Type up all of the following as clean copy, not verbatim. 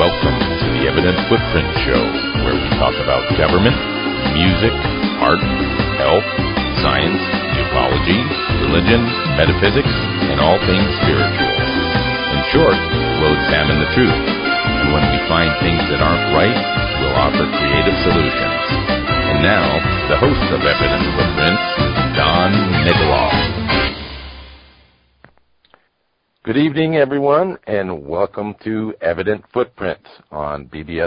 Welcome to the Evident Footprint Show, where we talk about government, music, art, health, science, ufology, religion, metaphysics, and all things spiritual. In short, we'll examine the truth, and when we find things that aren't right, we'll offer creative solutions. And now, the host of Evident Footprints, Don Nikoloff. Good evening, everyone, and welcome to Evident Footprints on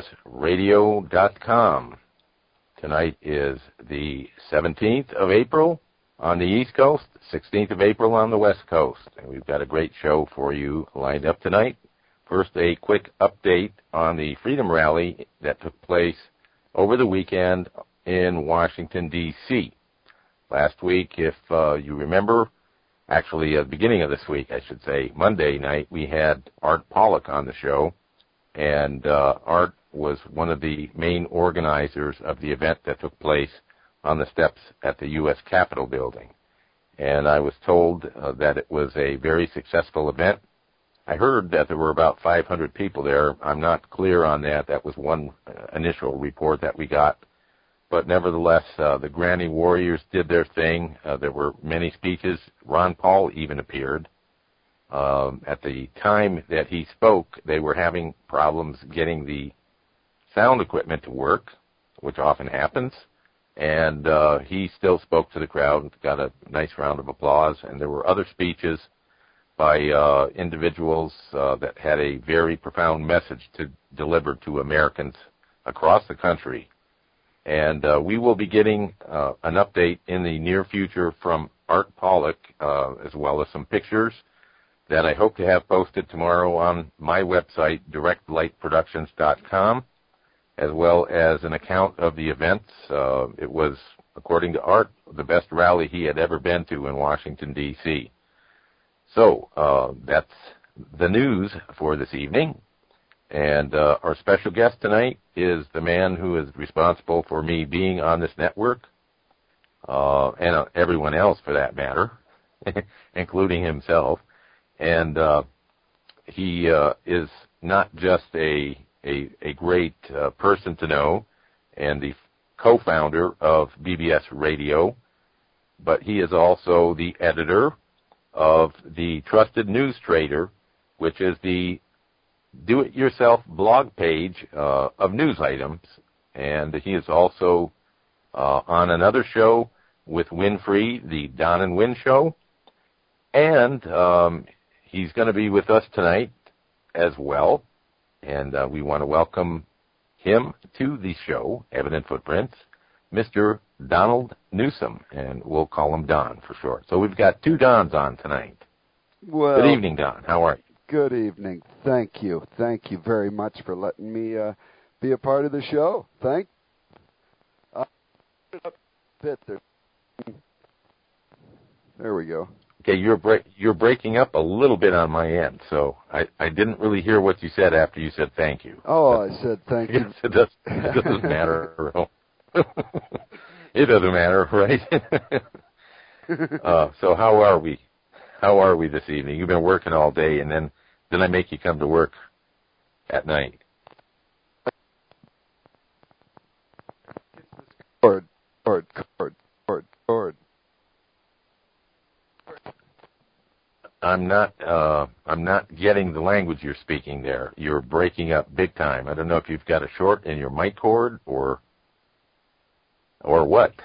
bbsradio.com. Tonight is the 17th of April on the East Coast, 16th of April on the West Coast. And we've got a great show for you lined up tonight. First, a quick update on the Freedom Rally that took place over the weekend in Washington, D.C. Last week, if you remember, actually, at the beginning of this week, I should say, Monday night, we had Art Pollock on the show, and Art was one of the main organizers of the event that took place on the steps at the U.S. Capitol building. And I was told that it was a very successful event. I heard that there were about 500 people there. I'm not clear on that. That was one initial report that we got. But nevertheless, the Granny Warriors did their thing. There were many speeches. Ron Paul even appeared. At the time that he spoke, they were having problems getting the sound equipment to work, which often happens. And he still spoke to the crowd and got a nice round of applause. And there were other speeches by individuals that had a very profound message to deliver to Americans across the country. And we will be getting an update in the near future from Art Pollock, as well as some pictures that I hope to have posted tomorrow on my website, directlightproductions.com, as well as an account of the events. It was, according to Art, the best rally he had ever been to in Washington, D.C. So that's the news for this evening. And our special guest tonight is the man who is responsible for me being on this network, and everyone else for that matter, including himself. And he is not just a great person to know and the co-founder of BBS Radio, but he is also the editor of the Trusted News Trader, which is the do-it-yourself blog page of news items, and he is also on another show with Winfrey, the Don and Win Show, and he's going to be with us tonight as well, and we want to welcome him to the show, Evident Footprints, Mr. Donald Newsom, and we'll call him Don for short. So we've got two Dons on tonight. Well, good evening, Don. How are you? Good evening. Thank you. Thank you very much for letting me be a part of the show. There we go. Okay, you're breaking up a little bit on my end, so I didn't really hear what you said after you said thank you. Oh, I said thank you. It doesn't matter. It doesn't matter, right? So how are we? How are we this evening? You've been working all day, and then I make you come to work at night. Cord. I'm not getting the language you're speaking there. You're breaking up big time. I don't know if you've got a short in your mic cord or what.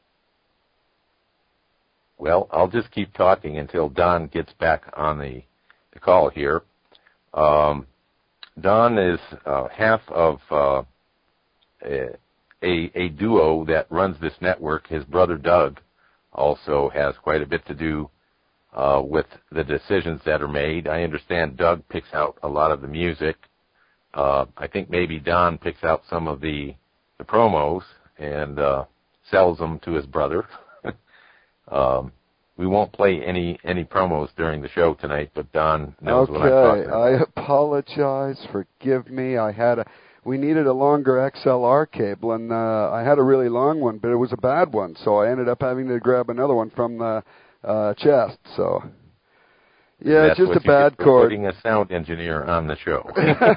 Well, I'll just keep talking until Don gets back on the call here. Don is half of a duo that runs this network. His brother Doug also has quite a bit to do with the decisions that are made. I understand Doug picks out a lot of the music. I think maybe Don picks out some of the promos and sells them to his brother. We won't play any promos during the show tonight, but Don knows what I'm talking about. I apologize. Forgive me. We needed a longer XLR cable, and I had a really long one, but it was a bad one, so I ended up having to grab another one from the chest. So Yeah, That's just what a bad you get for chord. putting a sound engineer on the show.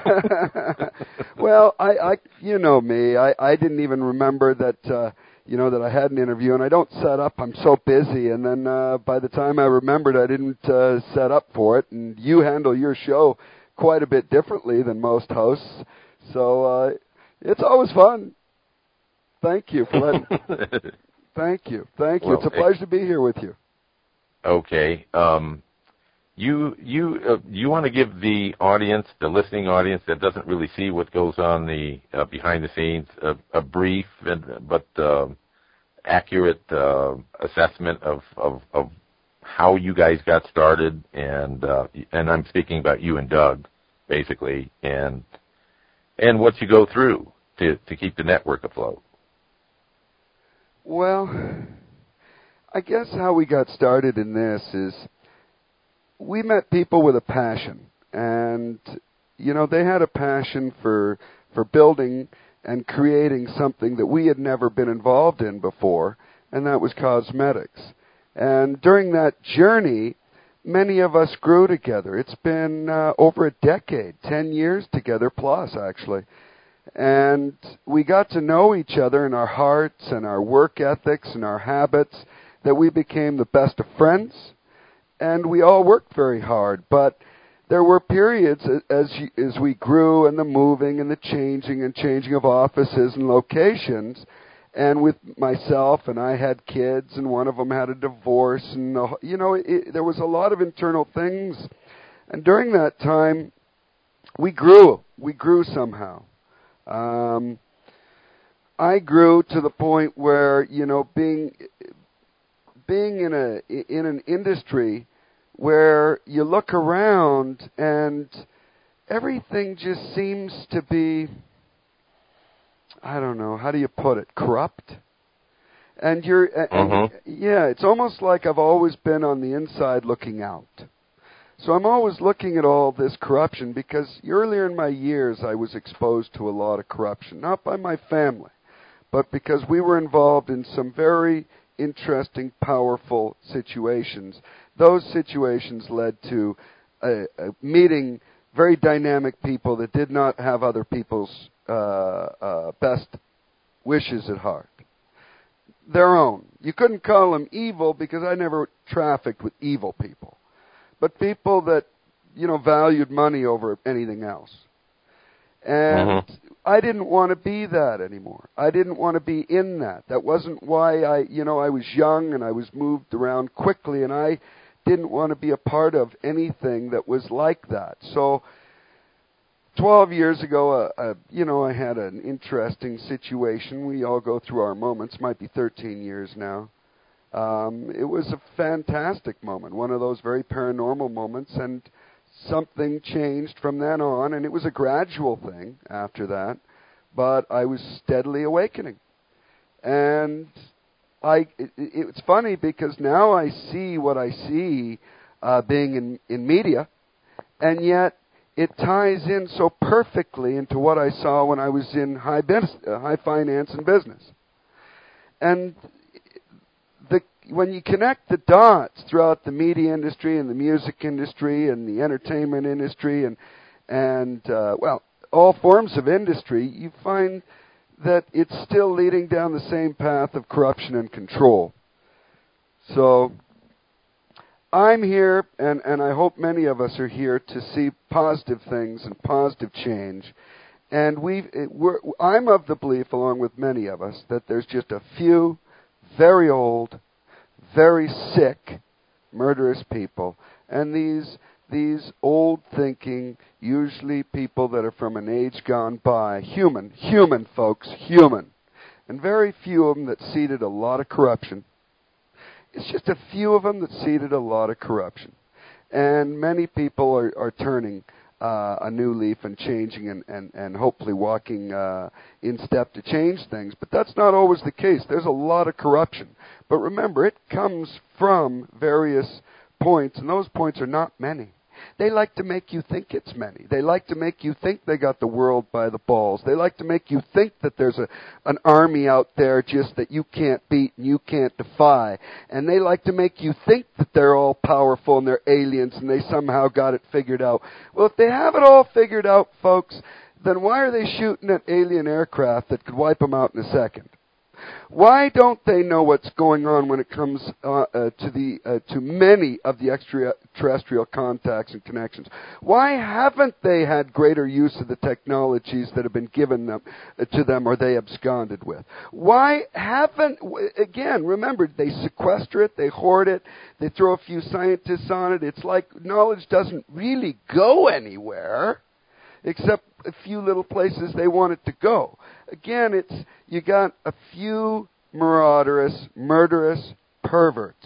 Well, I you know me. I didn't even remember that that I had an interview, and I don't set up. I'm so busy, and then by the time I remembered, I didn't set up for it. And you handle your show quite a bit differently than most hosts, so it's always fun. Thank you for letting. Thank you. Well, It's a pleasure to be here with you. Okay. You want to give the audience, the listening audience that doesn't really see what goes on the behind the scenes, a brief but accurate assessment of how you guys got started, and I'm speaking about you and Doug, basically, and what you go through to keep the network afloat. Well, I guess how we got started in this is we met people with a passion, and they had a passion for building and creating something that we had never been involved in before, and that was cosmetics. And during that journey, many of us grew together. It's been over a decade, 10 years together plus, actually. And we got to know each other in our hearts and our work ethics and our habits, that we became the best of friends. And we all worked very hard, but there were periods as we grew, and the moving and the changing of offices and locations. And with myself, and I had kids, and one of them had a divorce, and there was a lot of internal things. And during that time, we grew somehow. I grew to the point where being in an industry where you look around and everything just seems to be, I don't know, how do you put it, corrupt? And it's almost like I've always been on the inside looking out. So I'm always looking at all this corruption, because earlier in my years I was exposed to a lot of corruption, not by my family, but because we were involved in some very interesting, powerful situations. Those situations led to meeting very dynamic people that did not have other people's best wishes at heart. Their own. You couldn't call them evil, because I never trafficked with evil people, but people that valued money over anything else. And I didn't want to be that anymore. I didn't want to be in that. That wasn't why I was young, and I was moved around quickly, and I didn't want to be a part of anything that was like that. So 12 years ago, I had an interesting situation. We all go through our moments. Might be 13 years now. It was a fantastic moment, one of those very paranormal moments, and something changed from then on, and it was a gradual thing after that, but I was steadily awakening. And it's funny, because now I see what I see being in media, and yet it ties in so perfectly into what I saw when I was in high finance and business. And when you connect the dots throughout the media industry and the music industry and the entertainment industry and all forms of industry, you find that it's still leading down the same path of corruption and control. So I'm here, and I hope many of us are here to see positive things and positive change. And I'm of the belief, along with many of us, that there's just a few very old, very sick, murderous people. And these old thinking, usually people that are from an age gone by, human folks, human. And very few of them that seeded a lot of corruption. It's just a few of them that seeded a lot of corruption. And many people are turning a new leaf and changing and hopefully walking in step to change things. But that's not always the case. There's a lot of corruption. But remember, it comes from various points, and those points are not many. They like to make you think it's many. They like to make you think they got the world by the balls. They like to make you think that there's an army out there just that you can't beat and you can't defy. And they like to make you think that they're all powerful and they're aliens and they somehow got it figured out. Well, if they have it all figured out, folks, then why are they shooting at alien aircraft that could wipe them out in a second? Why don't they know what's going on when it comes to many of the extraterrestrial contacts and connections? Why haven't they had greater use of the technologies that have been given them to them or they absconded with? Why haven't, again, remember, they sequester it, they hoard it, they throw a few scientists on it. It's like knowledge doesn't really go anywhere except a few little places they want it to go. Again, it's you got a few murderous perverts.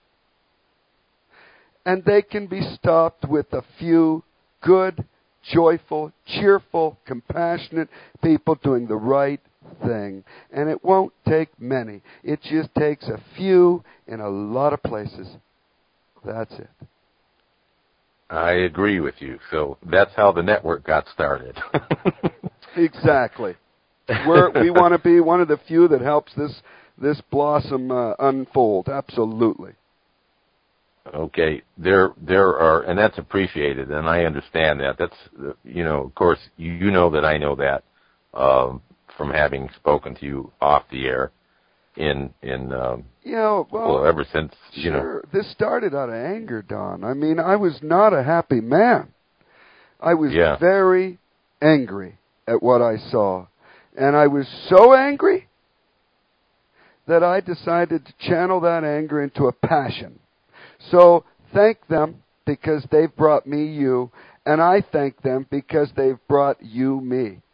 And they can be stopped with a few good, joyful, cheerful, compassionate people doing the right thing. And it won't take many. It just takes a few in a lot of places. That's it. I agree with you. So that's how the network got started. Exactly. We want to be one of the few that helps this blossom unfold. Absolutely. Okay. There are, and that's appreciated, and I understand that. That's, of course, you know that I know that from having spoken to you off the air. Well, ever since, Sure. This started out of anger, Don. I mean, I was not a happy man. I was very angry at what I saw. And I was so angry that I decided to channel that anger into a passion. So thank them because they've brought me you, and I thank them because they've brought you me.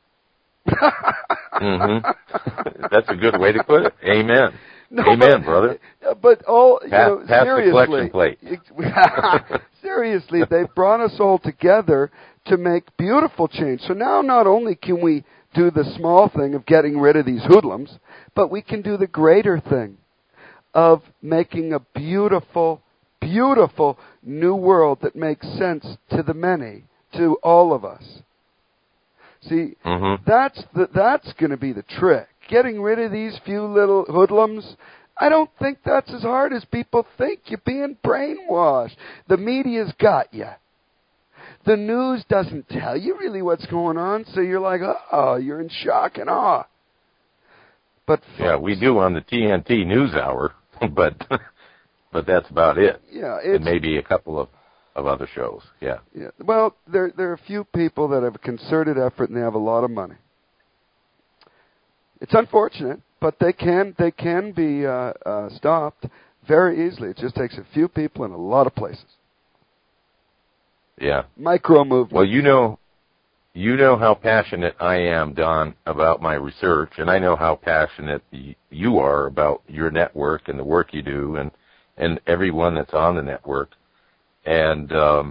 Mm-hmm. That's a good way to put it. Amen. No, Amen, brother. But pass seriously, the collection plate. Seriously, they've brought us all together to make beautiful change. So now not only can we do the small thing of getting rid of these hoodlums, but we can do the greater thing of making a beautiful, beautiful new world that makes sense to the many, to all of us. See, that's going to be the trick. Getting rid of these few little hoodlums, I don't think that's as hard as people think. You're being brainwashed. The media's got you. The news doesn't tell you really what's going on, so you're like, oh, you're in shock and awe. But folks, yeah, we do on the TNT News Hour, but that's about it. Yeah, and maybe a couple of other shows. Yeah. Well, there are a few people that have a concerted effort and they have a lot of money. It's unfortunate, but they can be stopped very easily. It just takes a few people in a lot of places. Yeah. Micro movement. Well, you know how passionate I am, Don, about my research, and I know how passionate you are about your network and the work you do, and everyone that's on the network, and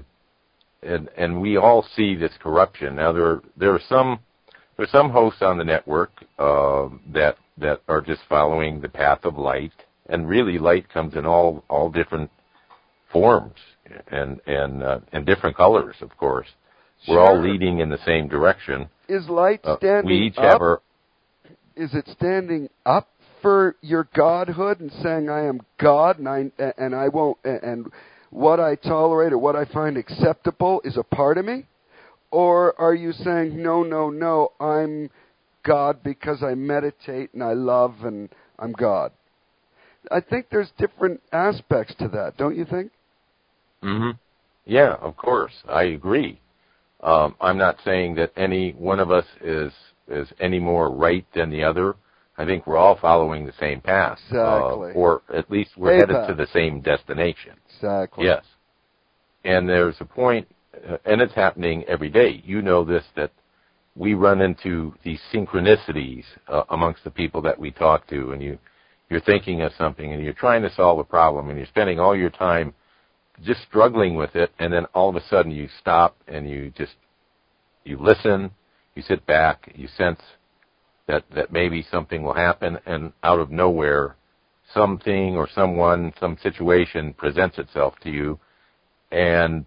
we all see this corruption. Now there are some hosts on the network that are just following the path of light, and really light comes in all different forms and different colors, of course. We're all leading in the same direction. Is light standing we each up? have Is it standing up for your godhood and saying I am God and I won't and what I tolerate or what I find acceptable is a part of me? Or are you saying no, I'm God because I meditate and I love and I'm God? I think there's different aspects to that, don't you think? Mm-hmm. Yeah, of course, I agree. I'm not saying that any one of us is any more right than the other. I think we're all following the same path. Exactly. Or at least we're headed to the same destination. Exactly. Yes. And there's a point, and it's happening every day. You know this, that we run into these synchronicities amongst the people that we talk to, and you're thinking of something, and you're trying to solve a problem, and you're spending all your time just struggling with it, and then all of a sudden you stop and you listen, you sit back, you sense that maybe something will happen, and out of nowhere, something or someone, some situation presents itself to you, and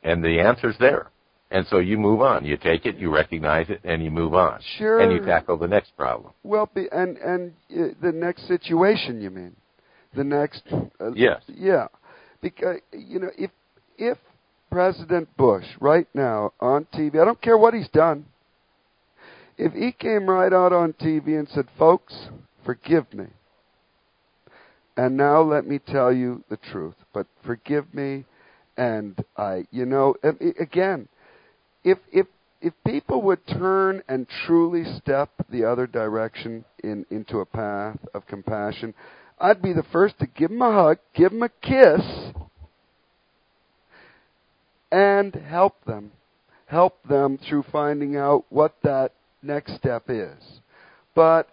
And the answer's there. And so you move on. You take it, you recognize it, and you move on. Sure. And you tackle the next problem. Well, the next situation, you mean? The next... yes. Yeah. Because, if President Bush, right now, on TV, I don't care what he's done, if he came right out on TV and said, folks, forgive me, and now let me tell you the truth, but forgive me, and again, if people would turn and truly step the other direction into a path of compassion, I'd be the first to give them a hug, give them a kiss, and help them through finding out what that next step is. But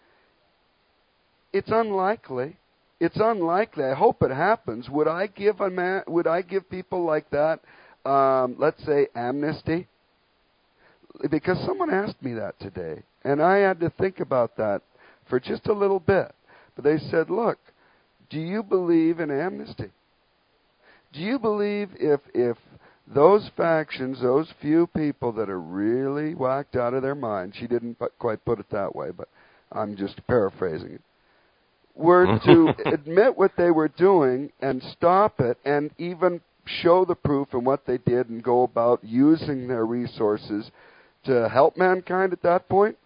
it's unlikely. It's unlikely. I hope it happens. Would I give people like that, let's say, amnesty? Because someone asked me that today, and I had to think about that for just a little bit. But they said, look, do you believe in amnesty? Do you believe if those factions, those few people that are really whacked out of their mind, she didn't quite put it that way, but I'm just paraphrasing it, were to admit what they were doing and stop it and even show the proof in what they did and go about using their resources to help mankind at that point,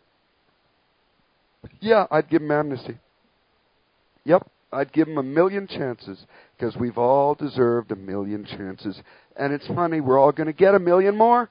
yeah, I'd give them amnesty. Yep, I'd give them 1,000,000 chances, because we've all deserved 1,000,000 chances. And it's funny, we're all going to get 1,000,000 more.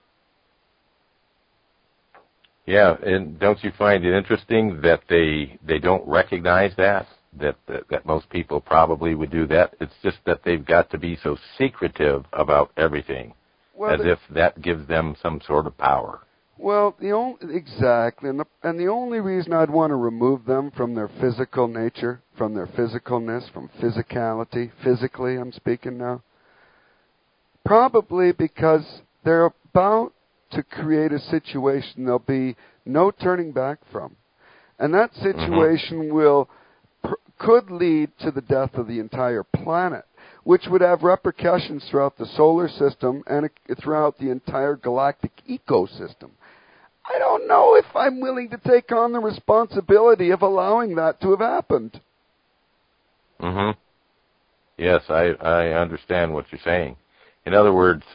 Yeah, and don't you find it interesting that they don't recognize that most people probably would do that? It's just that they've got to be so secretive about everything, as if that gives them some sort of power. Well, exactly, and the only reason I'd want to remove them from their physical nature, from their physicalness, from physicality, physically I'm speaking now, probably because they're about to create a situation there'll be no turning back from. And that situation could lead to the death of the entire planet, which would have repercussions throughout the solar system and throughout the entire galactic ecosystem. I don't know if I'm willing to take on the responsibility of allowing that to have happened. Yes, I understand what you're saying. In other words,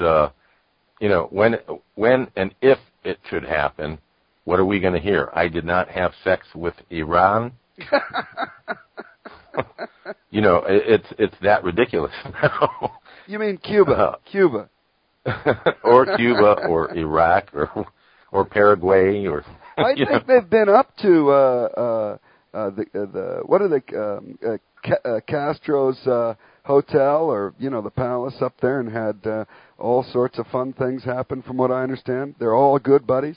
when and if it should happen, what are we going to hear? I did not have sex with Iran. It's that ridiculous now. You mean Cuba? Cuba, or Cuba, or Iraq, or Paraguay, or I think they've been up to Castro's hotel, or the palace up there, and had all sorts of fun things happen. From what I understand, they're all good buddies.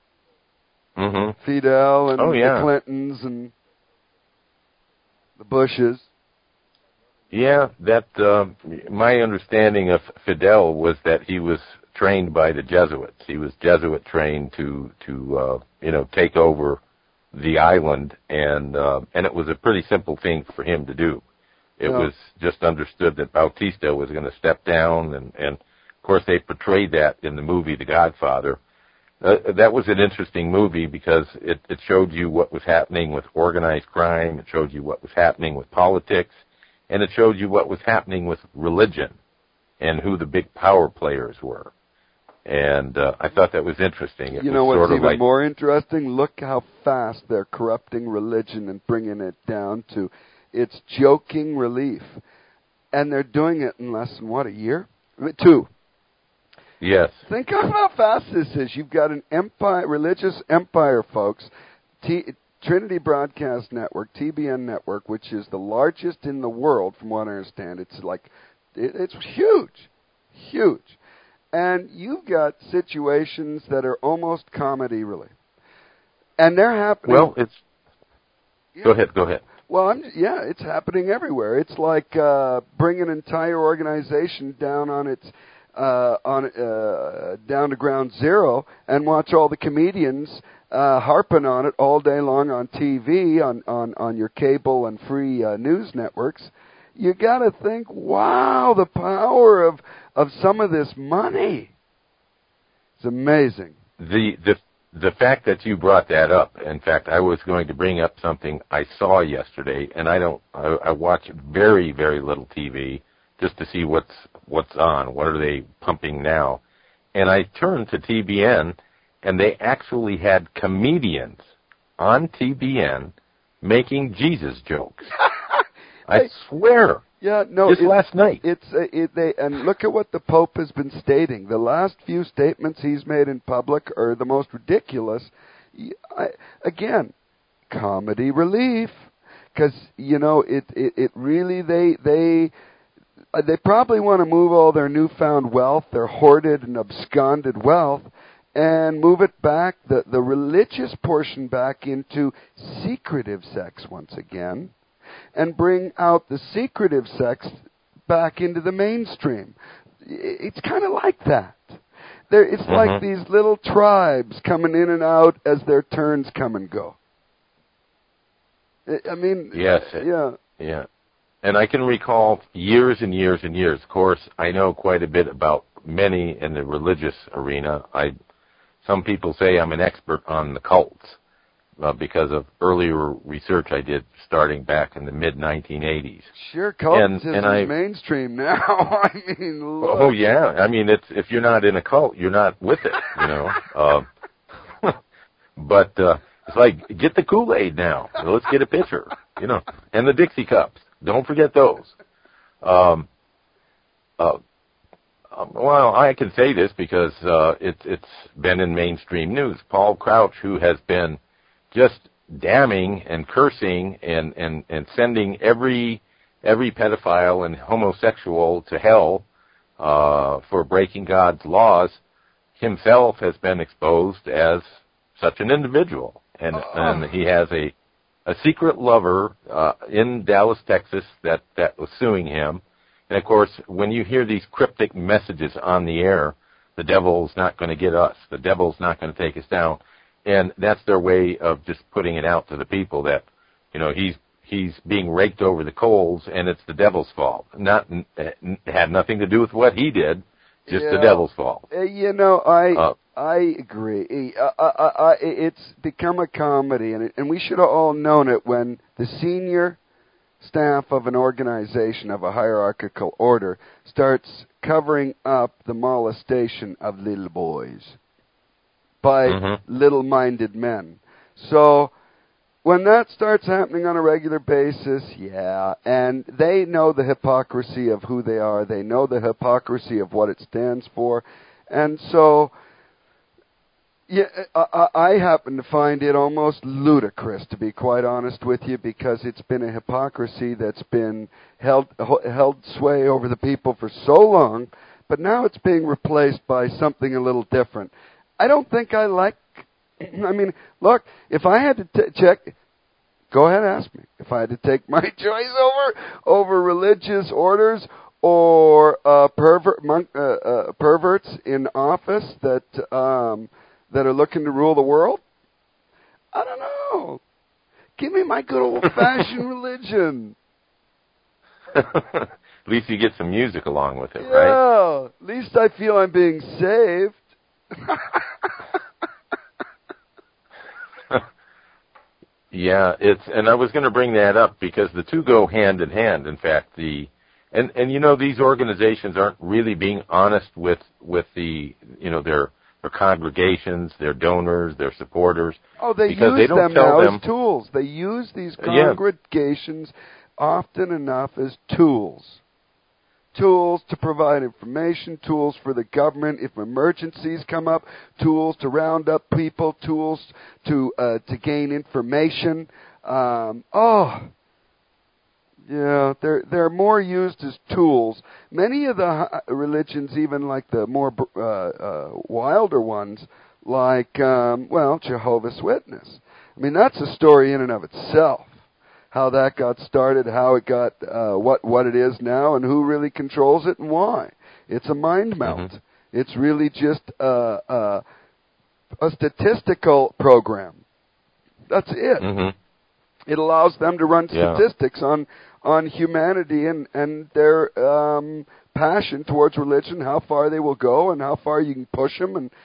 Fidel and the Clintons and the Bushes. Yeah, that my understanding of Fidel was that he was trained by the Jesuits. He was Jesuit trained to take over the island, and it was a pretty simple thing for him to do. It was just understood that Bautista was going to step down, and of course they portrayed that in the movie The Godfather. That was an interesting movie because it showed you what was happening with organized crime, it showed you what was happening with politics, and it showed you what was happening with religion and who the big power players were. And I thought that was interesting. You know what's even more interesting? Look how fast they're corrupting religion and bringing it down to its joking relief. And they're doing it in less than, a year? 2. Yes. Think of how fast this is. You've got an empire, religious empire, folks. Trinity Broadcast Network, TBN Network, which is the largest in the world, from what I understand. It's huge, huge. And you've got situations that are almost comedy, really. And they're happening. Well, Go ahead. Well, it's happening everywhere. It's like bring an entire organization down on its down to ground zero and watch all the comedians harping on it all day long on TV, on your cable and free news networks. You got to think, wow, the power of some of this money. It's amazing. The fact that you brought that up, in fact, I was going to bring up something I saw yesterday, and I watch very, very little TV just to see what's on, what are they pumping now. And I turned to TBN, and they actually had comedians on TBN making Jesus jokes. I swear. Yeah, no. Just last night. And look at what the Pope has been stating. The last few statements he's made in public are the most ridiculous. Again, comedy relief, because it really they probably want to move all their newfound wealth, their hoarded and absconded wealth, and move it back, the religious portion back into secretive sex once again, and bring out the secretive sex back into the mainstream. It's kind of like that. It's like these little tribes coming in and out as their turns come and go. I mean, yes, yeah. And I can recall years and years and years. Of course, I know quite a bit about many in the religious arena. Some people say I'm an expert on the cults because of earlier research I did starting back in the mid-1980s. Sure, cultism is mainstream now. I mean, look. Oh, yeah. I mean, if you're not in a cult, you're not with it, But it's like, get the Kool-Aid now. Let's get a pitcher, and the Dixie cups. Don't forget those. Well, I can say this because it's been in mainstream news. Paul Crouch, who has been just damning and cursing and sending every pedophile and homosexual to hell for breaking God's laws, himself has been exposed as such an individual. And he has a secret lover in Dallas, Texas, that was suing him. And, of course, when you hear these cryptic messages on the air, the devil's not going to get us. The devil's not going to take us down. And that's their way of just putting it out to the people that, he's being raked over the coals and it's the devil's fault. It had nothing to do with what he did, just the devil's fault. I agree. It's become a comedy, and we should have all known it when the senior staff of an organization of a hierarchical order starts covering up the molestation of little boys by little-minded men. So when that starts happening on a regular basis, and they know the hypocrisy of who they are, they know the hypocrisy of what it stands for, and so I happen to find it almost ludicrous, to be quite honest with you, because it's been a hypocrisy that's been held sway over the people for so long, but now it's being replaced by something a little different. I don't think I mean, look, if I had to check, go ahead and ask me. If I had to take my choice over religious orders or perverts in office that are looking to rule the world, I don't know. Give me my good old-fashioned religion. At least you get some music along with it, right? Yeah, at least I feel I'm being saved. Yeah, and I was going to bring that up because the two go hand in hand. In fact, and these organizations aren't really being honest with the their congregations, their donors, their supporters. Oh, they use them now as tools. They use these congregations often enough as tools. Tools to provide information, tools for the government if emergencies come up, tools to round up people, tools to gain information. They're more used as tools. Many of the religions, even like the more wilder ones, like Jehovah's Witness. I mean, that's a story in and of itself. How that got started, how it got what it is now, and who really controls it and why. It's a mind melt. It's really just a statistical program. That's it. It allows them to run statistics on humanity and their passion towards religion, how far they will go, and how far you can push them. And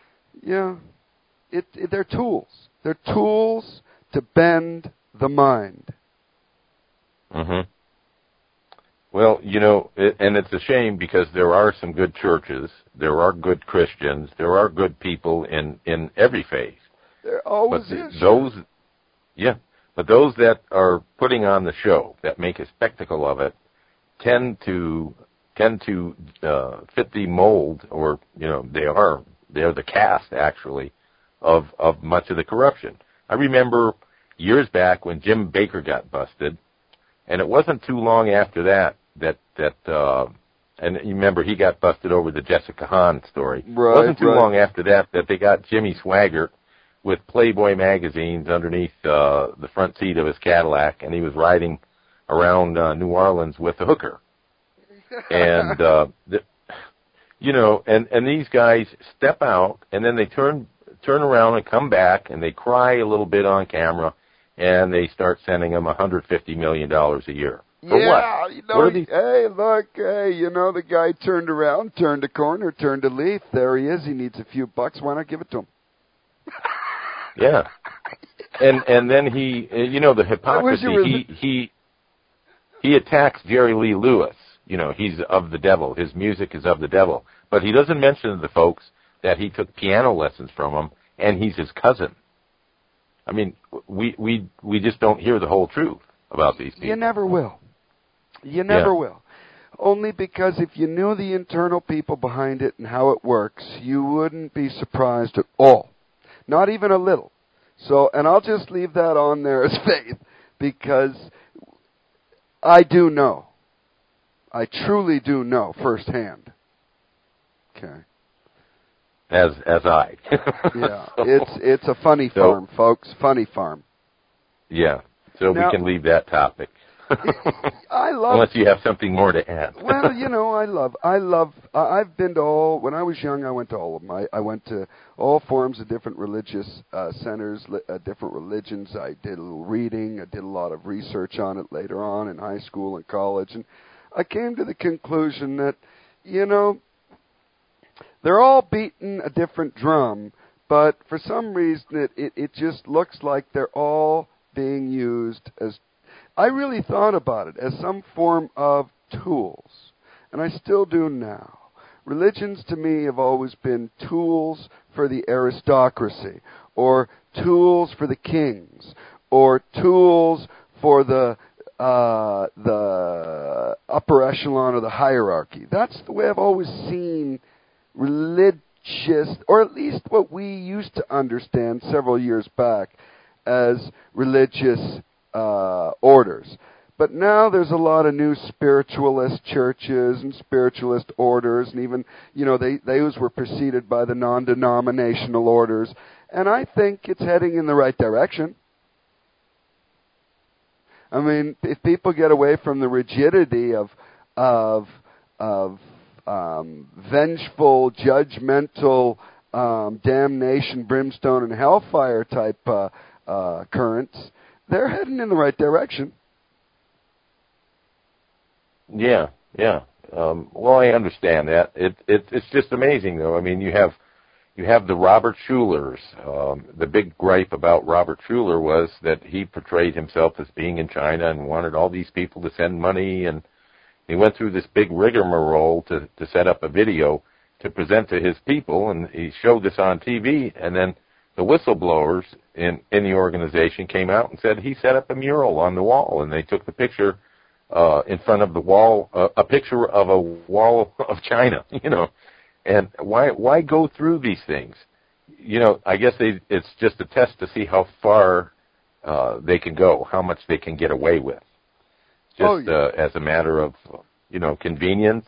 they're tools. They're tools to bend the mind. Mm-hmm. Well, and it's a shame because there are some good churches, there are good Christians, there are good people in every faith. There always is. But those that are putting on the show, that make a spectacle of it, tend to fit the mold, or they're the cast actually of much of the corruption. I remember years back when Jim Baker got busted, and it wasn't too long after that and you remember he got busted over the Jessica Hahn story. Right, it wasn't too long after that they got Jimmy Swaggart with Playboy magazines underneath the front seat of his Cadillac, and he was riding around New Orleans with a hooker. And and these guys step out, and then they turn around and come back, and they cry a little bit on camera, and they start sending them $150 million a year. For what? Hey, look, the guy turned around, turned a corner, turned a leaf. There he is. He needs a few bucks. Why not give it to him? Yeah. And then he, the hypocrisy, he attacks Jerry Lee Lewis. He's of the devil. His music is of the devil. But he doesn't mention to the folks that he took piano lessons from him, and he's his cousin. I mean, we just don't hear the whole truth about these people. You never will. You never will. Only because if you knew the internal people behind it and how it works, you wouldn't be surprised at all. Not even a little. So, and I'll just leave that on there as faith, because I do know. I truly do know firsthand. Okay. As I. Yeah. It's a funny farm, folks. Funny farm. Yeah. So now, we can leave that topic. Unless you have something more to add. Well, I've been to all, when I was young, I went to all of them. I went to all forms of different religious centers, different religions. I did a little reading. I did a lot of research on it later on in high school and college. And I came to the conclusion that, they're all beating a different drum, but for some reason it just looks like they're all being used as, I really thought about it as some form of tools, and I still do now. Religions to me have always been tools for the aristocracy, or tools for the kings, or tools for the upper echelon of the hierarchy. That's the way I've always seen religious, or at least what we used to understand several years back as religious orders. But now there's a lot of new spiritualist churches and spiritualist orders, and even, those were preceded by the non-denominational orders. And I think it's heading in the right direction. I mean, if people get away from the rigidity of vengeful, judgmental, damnation, brimstone, and hellfire type currents, they're heading in the right direction. Yeah. Well, I understand that. It's just amazing, though. I mean, you have the Robert Schulers. The big gripe about Robert Schuller was that he portrayed himself as being in China and wanted all these people to send money, and he went through this big rigmarole to set up a video to present to his people, and he showed this on TV, and then the whistleblowers in the organization came out and said he set up a mural on the wall, and they took the picture in front of the wall, a picture of a wall of China, And why go through these things? I guess it's just a test to see how far they can go, how much they can get away with. Just as a matter of, convenience.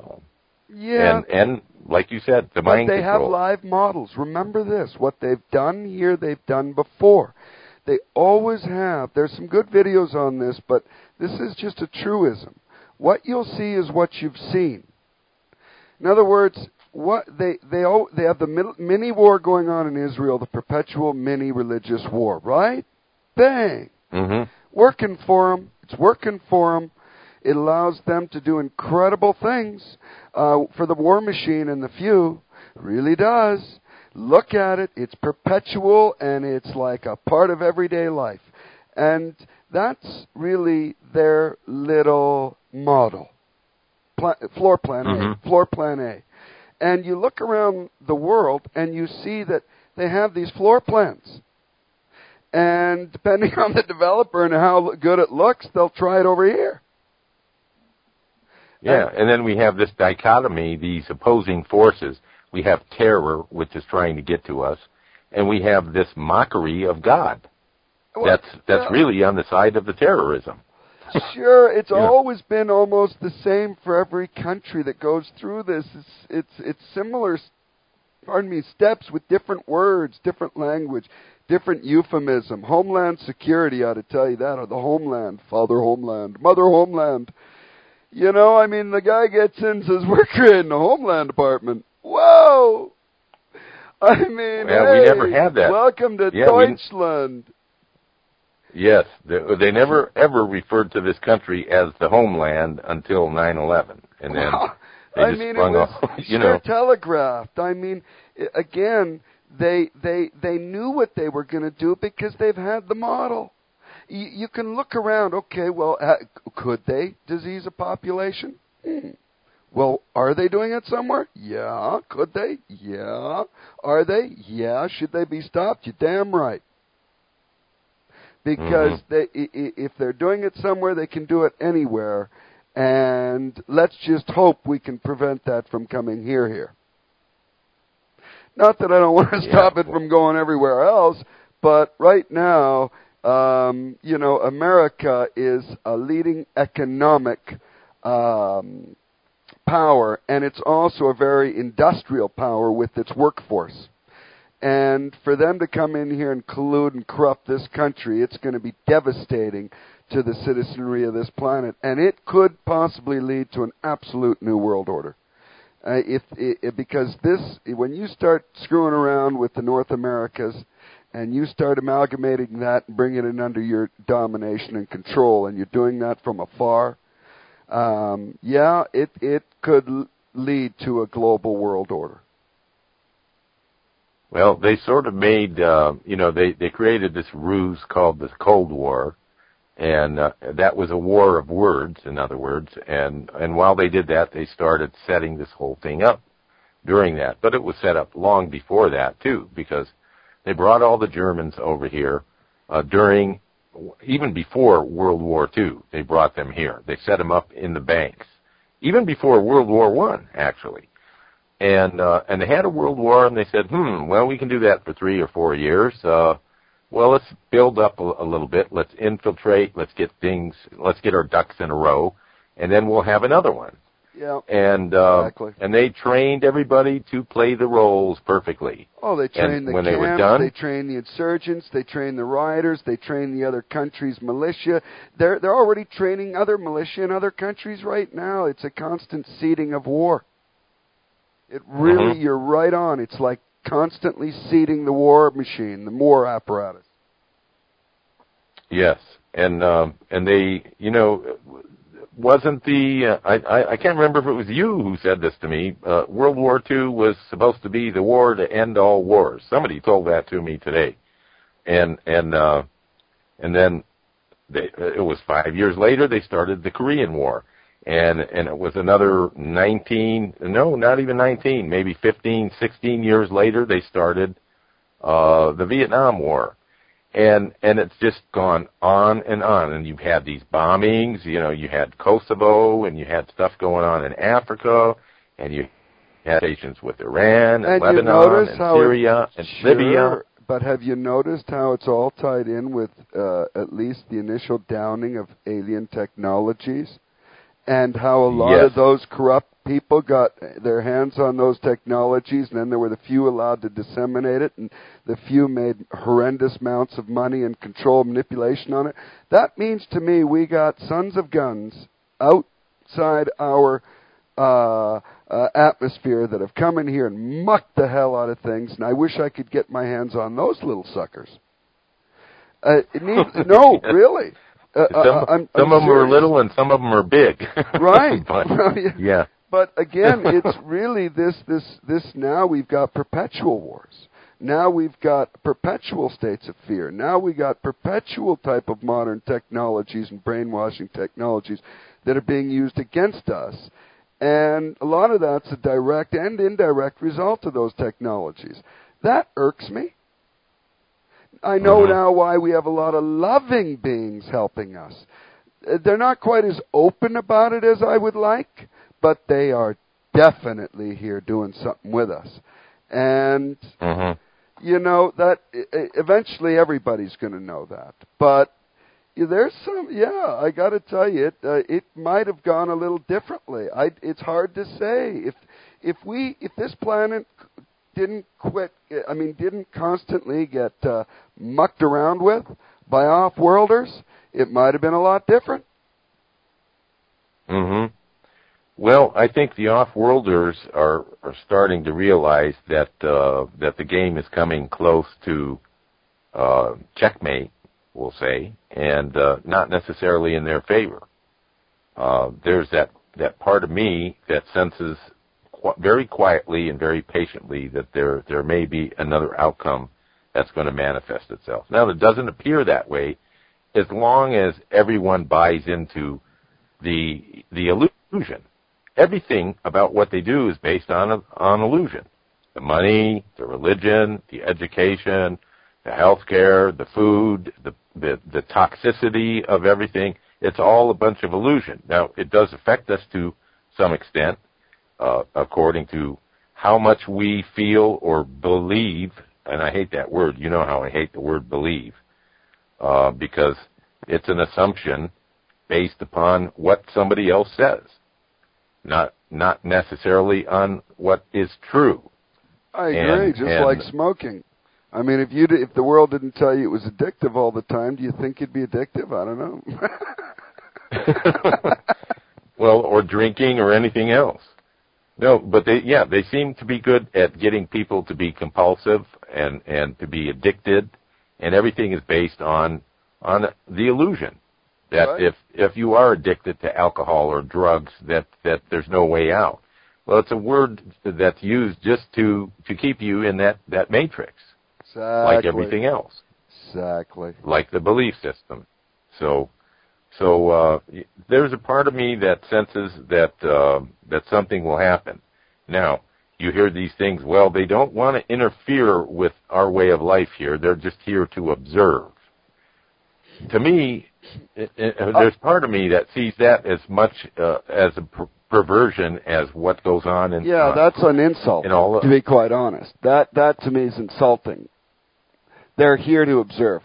And like you said, the mind control. But they have live models. Remember this. What they've done here, they've done before. They always have. There's some good videos on this, but this is just a truism. What you'll see is what you've seen. In other words, what they have the mini war going on in Israel, the perpetual mini religious war, right? Bang. Mm-hmm. Working for them. It's working for them. It allows them to do incredible things for the war machine and the few. It really does. Look at it. It's perpetual, and it's like a part of everyday life. And that's really their little model. Floor plan A. Floor plan A. And you look around the world, and you see that they have these floor plans. And depending on the developer and how good it looks, they'll try it over here. Yeah, and then we have this dichotomy, these opposing forces. We have terror, which is trying to get to us, and we have this mockery of God. Well, that's really on the side of the terrorism. Sure, it's always been almost the same for every country that goes through this. It's similar, steps with different words, different language, different euphemism. Homeland Security ought to tell you that, or the Homeland, Father Homeland, Mother Homeland. You know, I mean, the guy gets in and says, we're creating a Homeland Department. Whoa! I mean, we never had that. Welcome to Deutschland. Yes, they never ever referred to this country as the homeland until 9/11, and then they just sprung off. Telegraphed. I mean, again, they knew what they were going to do because they've had the model. You can look around. Okay, well, could they disease a population? Well, are they doing it somewhere? Yeah. Could they? Yeah. Are they? Yeah. Should they be stopped? You're damn right. Because if they're doing it somewhere, they can do it anywhere. And let's just hope we can prevent that from coming here. Not that I don't want to stop it from going everywhere else, but right now, America is a leading economic power, and it's also a very industrial power with its workforce. And for them to come in here and collude and corrupt this country, it's going to be devastating to the citizenry of this planet. And it could possibly lead to an absolute new world order. Because when you start screwing around with the North Americas and you start amalgamating that and bringing it under your domination and control, and you're doing that from afar, it could lead to a global world order. Well, they sort of made, they created this ruse called the Cold War, and that was a war of words, in other words, and while they did that, they started setting this whole thing up during that. But it was set up long before that, too, because they brought all the Germans over here even before World War II. They brought them here. They set them up in the banks, even before World War I, actually. And they had a world war, and they said, well, we can do that for 3 or 4 years. Well, let's build up a little bit. Let's infiltrate. Let's get our ducks in a row, and then we'll have another one. Yeah. And exactly. And they trained everybody to play the roles perfectly. Oh, they trained the camps, they were done, they trained the insurgents, they trained the rioters, they trained the other countries' militia. They're already training other militia in other countries right now. It's a constant seeding of war. It really, you're right on. It's like constantly seeding the war machine, the war apparatus. Yes, and they, wasn't I can't remember if it was you who said this to me. World War II was supposed to be the war to end all wars. Somebody told that to me today, and then it was 5 years later they started the Korean War. And it was another 15, 16 years later, they started the Vietnam War. And it's just gone on. And you've had these bombings, you had Kosovo, and you had stuff going on in Africa, and you had relations with Iran, and Lebanon, and Syria, and Libya. But have you noticed how it's all tied in with at least the initial downing of alien technologies? And how a lot of those corrupt people got their hands on those technologies, and then there were the few allowed to disseminate it, and the few made horrendous amounts of money and control manipulation on it. That means to me we got sons of guns outside our atmosphere that have come in here and mucked the hell out of things, and I wish I could get my hands on those little suckers. No, really. Some of them are little and some of them are big. Right. But, yeah. But again, it's really this now we've got perpetual wars. Now we've got perpetual states of fear. Now we got perpetual type of modern technologies and brainwashing technologies that are being used against us. And a lot of that's a direct and indirect result of those technologies. That irks me. I know now why we have a lot of loving beings helping us. They're not quite as open about it as I would like, but they are definitely here doing something with us. And, that eventually everybody's going to know that. But there's I got to tell you, it might have gone a little differently. It's hard to say. If this planet didn't constantly get mucked around with by off-worlders, it might have been a lot different. Well, I think the off-worlders are starting to realize that the game is coming close to checkmate, we'll say, and not necessarily in their favor. There's that part of me that senses very quietly and very patiently that there may be another outcome that's going to manifest itself. Now, it doesn't appear that way as long as everyone buys into the illusion. Everything about what they do is based on illusion. The money, the religion, the education, the healthcare, the food, the toxicity of everything. It's all a bunch of illusion. Now, it does affect us to some extent, according to how much we feel or believe, and I hate that word. You know how I hate the word believe, because it's an assumption based upon what somebody else says, not necessarily on what is true. I agree, just like smoking. I mean, if the world didn't tell you it was addictive all the time, do you think it'd be addictive? I don't know. Well, or drinking or anything else. No, but they seem to be good at getting people to be compulsive and to be addicted, and everything is based on the illusion that right. if you are addicted to alcohol or drugs, that there's no way out. Well, it's a word that's used just to keep you in that matrix, exactly. Like everything else. Exactly. Like the belief system. So there's a part of me that senses that something will happen. Now, you hear these things, well, they don't want to interfere with our way of life here. They're just here to observe. To me, there's part of me that sees that as much as a perversion as what goes on in... Yeah, that's an insult, to be quite honest. That to me is insulting. They're here to observe.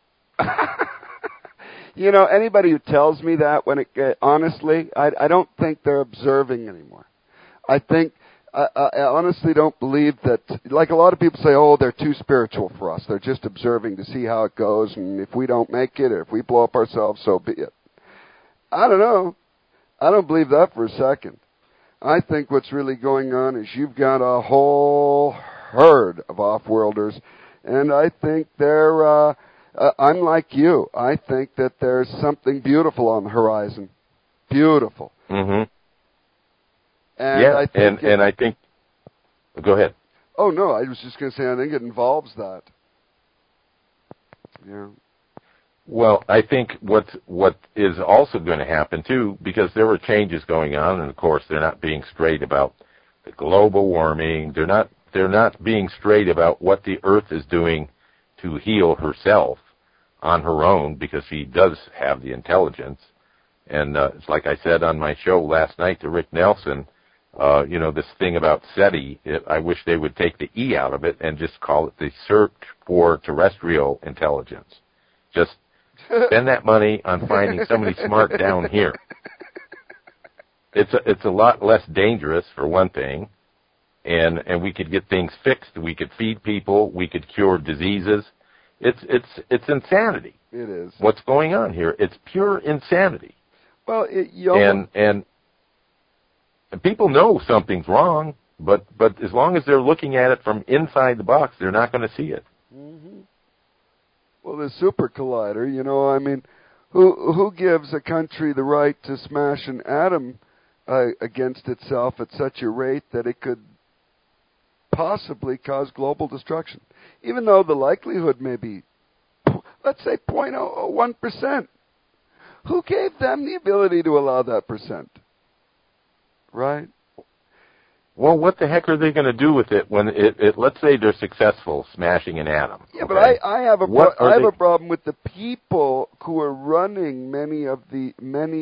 Anybody who tells me that, honestly, I don't think they're observing anymore. I honestly don't believe that, like a lot of people say, oh, they're too spiritual for us. They're just observing to see how it goes, and if we don't make it, or if we blow up ourselves, so be it. I don't know. I don't believe that for a second. I think what's really going on is you've got a whole herd of off-worlders, and I think they're... I'm like you. I think that there's something beautiful on the horizon. Beautiful. Mm-hmm. And yeah, I think and I think... Go ahead. Oh, no, I was just going to say I think it involves that. Yeah. Well, I think what is also going to happen, too, because there were changes going on, and, of course, they're not being straight about the global warming. They're not being straight about what the Earth is doing to heal herself on her own, because she does have the intelligence. And it's like I said on my show last night to Rick Nelson, this thing about SETI, I wish they would take the E out of it and just call it the Search for Terrestrial Intelligence. Just spend that money on finding somebody smart down here. It's a lot less dangerous, for one thing, and we could get things fixed. We could feed people. We could cure diseases. It's insanity. It is. What's going on here? It's pure insanity. Well, and people know something's wrong, but as long as they're looking at it from inside the box, they're not going to see it. Mm-hmm. Well, the super collider, Who gives a country the right to smash an atom against itself at such a rate that it could possibly cause global destruction? Even though the likelihood may be, let's say, 0.01%. Who gave them the ability to allow that percent? Right? Well, what the heck are they going to do with it when let's say they're successful smashing an atom? Yeah, okay? but I have a problem with the people who are running many of the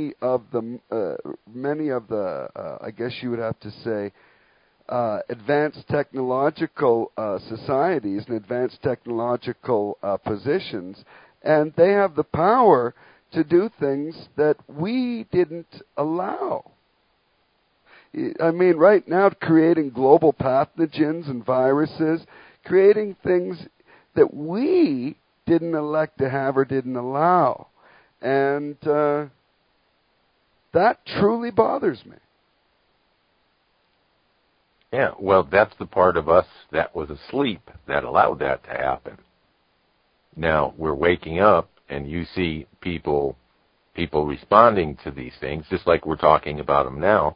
I guess you would have to say advanced technological societies and advanced technological positions, and they have the power to do things that we didn't allow. I mean, right now, creating global pathogens and viruses, creating things that we didn't elect to have or didn't allow. And that truly bothers me. Yeah, well, that's the part of us that was asleep that allowed that to happen. Now, we're waking up, and you see people responding to these things, just like we're talking about them now.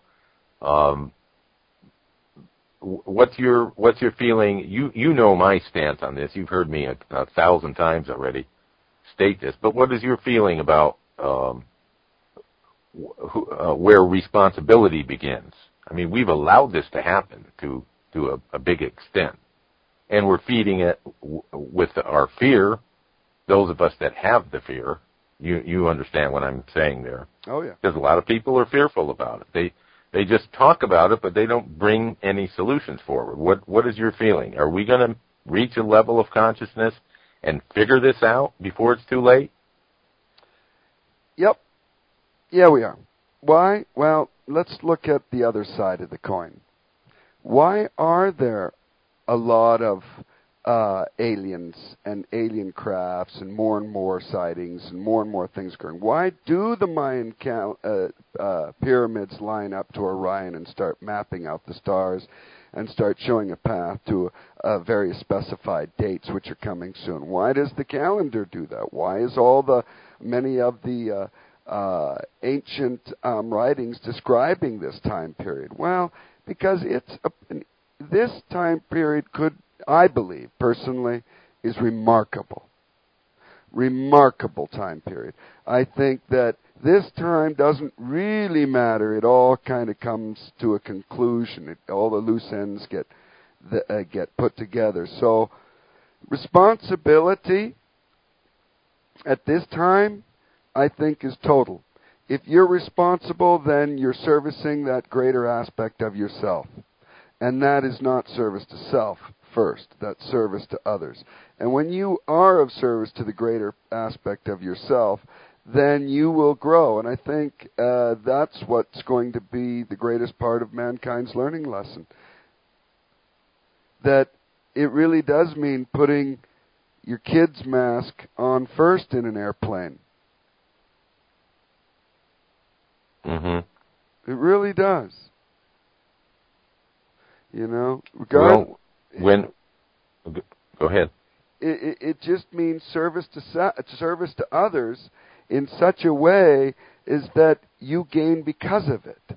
What's your feeling? You know my stance on this. You've heard me 1,000 times already state this. But what is your feeling about where responsibility begins? I mean, we've allowed this to happen to a big extent, and we're feeding it with our fear. Those of us that have the fear, you understand what I'm saying there. Oh yeah. Because a lot of people are fearful about it. They just talk about it, but they don't bring any solutions forward. What is your feeling? Are we going to reach a level of consciousness and figure this out before it's too late? Yep. Yeah, we are. Why? Well, let's look at the other side of the coin. Why are there a lot of aliens and alien crafts and more sightings and more things occurring? Why do the Mayan pyramids line up to Orion and start mapping out the stars and start showing a path to very specified dates which are coming soon? Why does the calendar do that? Why is many of the ancient writings describing this time period? Well, because this time period could, I believe, personally, is remarkable. Remarkable time period. I think that this time doesn't really matter. It all kind of comes to a conclusion. All the loose ends get put together. So, responsibility at this time, I think, is total. If you're responsible, then you're servicing that greater aspect of yourself. And that is not service to self first. That's service to others. And when you are of service to the greater aspect of yourself, then you will grow. And I think that's what's going to be the greatest part of mankind's learning lesson. That it really does mean putting your kid's mask on first in an airplane. Mm-hmm. It really does. You know, go ahead. It just means service to others in such a way is that you gain because of it.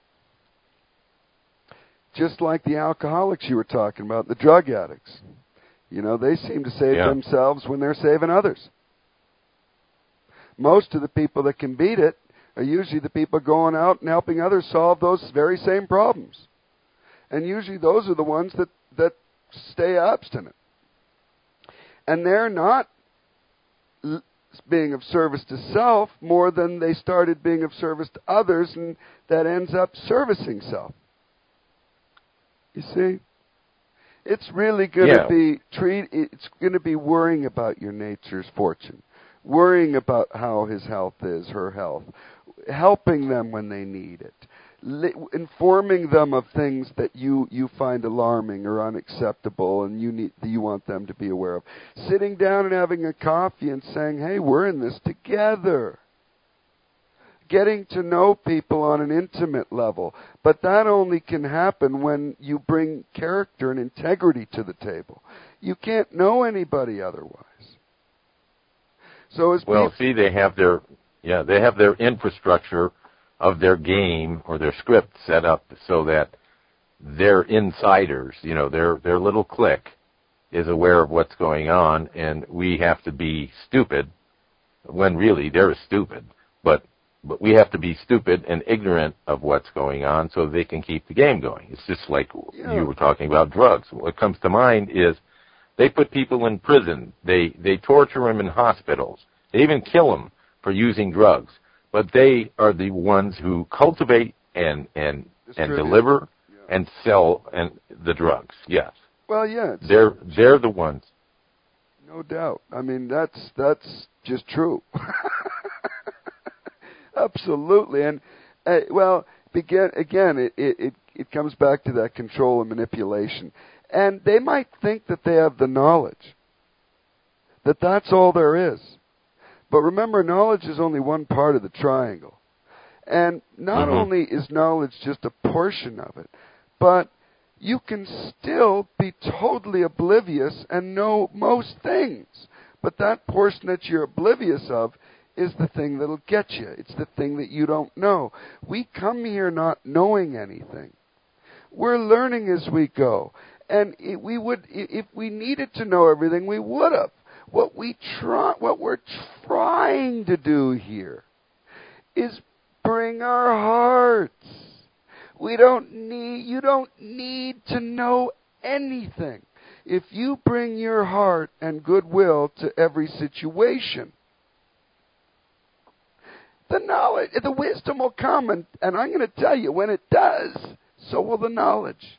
Just like the alcoholics you were talking about, the drug addicts. You know, they seem to save themselves when they're saving others. Most of the people that can beat it are usually the people going out and helping others solve those very same problems. And usually those are the ones that stay abstinent. And they're not being of service to self more than they started being of service to others, and that ends up servicing self. You see? It's really going to be it's going to be worrying about your nature's fortune, worrying about how his health is, her health, helping them when they need it, informing them of things that you find alarming or unacceptable and you want them to be aware of. Sitting down and having a coffee and saying, hey, we're in this together. Getting to know people on an intimate level. But that only can happen when you bring character and integrity to the table. You can't know anybody otherwise. So they have their Yeah, they have their infrastructure of their game or their script set up so that their insiders, their little clique is aware of what's going on, and we have to be stupid when really they're stupid. But we have to be stupid and ignorant of what's going on so they can keep the game going. It's just like you were talking about drugs. What comes to mind is they put people in prison. They torture them in hospitals. They even kill them for using drugs. But they are the ones who cultivate and deliver and sell the drugs. Yes. Well, yeah. They're the ones. No doubt. I mean, that's just true. Absolutely. And it comes back to that control and manipulation. And they might think that they have the knowledge, that that's all there is. But remember, knowledge is only one part of the triangle. And not only is knowledge just a portion of it, but you can still be totally oblivious and know most things. But that portion that you're oblivious of is the thing that'll get you. It's the thing that you don't know. We come here not knowing anything. We're learning as we go. And if we needed to know everything, we would have. What we're trying to do here is bring our hearts. You don't need to know anything. If you bring your heart and goodwill to every situation, the knowledge, the wisdom will come, and I'm going to tell you, when it does, so will the knowledge.